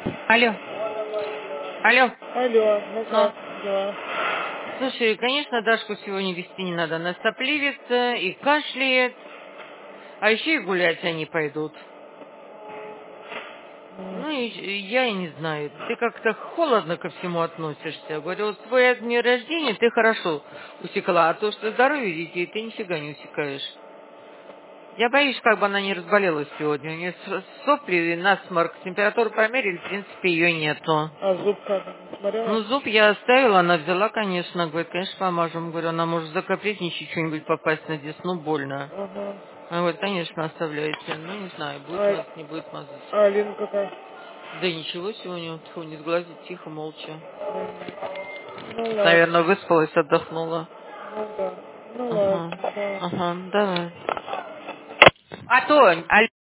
Алло, алло, Алло, ну ну, как дела? слушай, конечно, Дашку сегодня вести не надо, она сопливится и кашляет, а еще и гулять они пойдут. Ну, и я и не знаю, ты как-то холодно ко всему относишься. Говорю, вот свой день рождения ты хорошо усекла, а то, что здоровье детей, ты нифига не усекаешь. Я боюсь, как бы она не разболелась сегодня. У нее сопли и насморк, температуру померили, в принципе, ее нету. А зуб как? Не Ну, смотрела? зуб я оставила, она взяла, конечно, говорит, конечно, помажем. Говорю, она может закапризничать, что-нибудь попасть на десну, больно. Ага. Она говорит, конечно, оставляйте. Ну, не знаю, будет А, мазать, не будет мазать. а Алина какая? Да ничего сегодня, тьфу, не сглазит, тихо, молча. Ну ладно. Наверное, выспалась, отдохнула. Ну да. Ну Ага, ладно, да. ага, давай. А то,